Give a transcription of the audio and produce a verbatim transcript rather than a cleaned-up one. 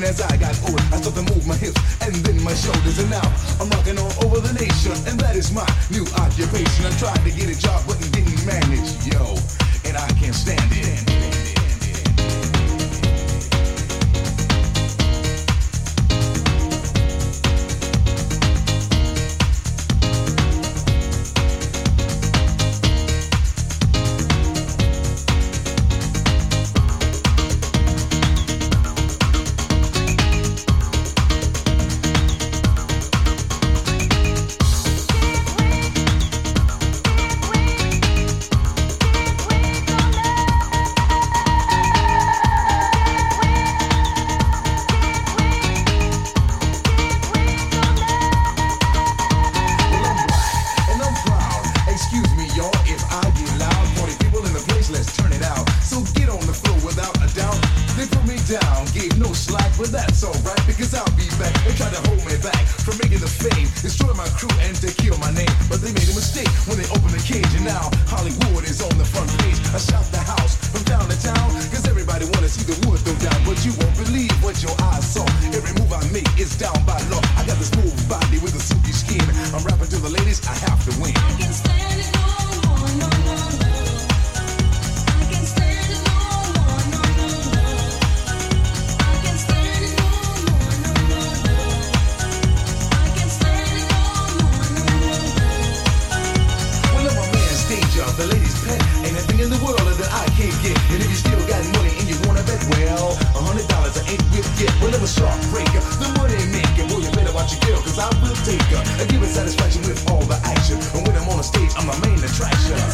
as I got older, I started to move my hips and then my shoulders, and now I'm rocking all over the nation, and that is my new occupation. I tried to get a job, but didn't manage, yo, and I can't stand it. Satisfaction with all the action, and when I'm on the stage, I'm the main attraction.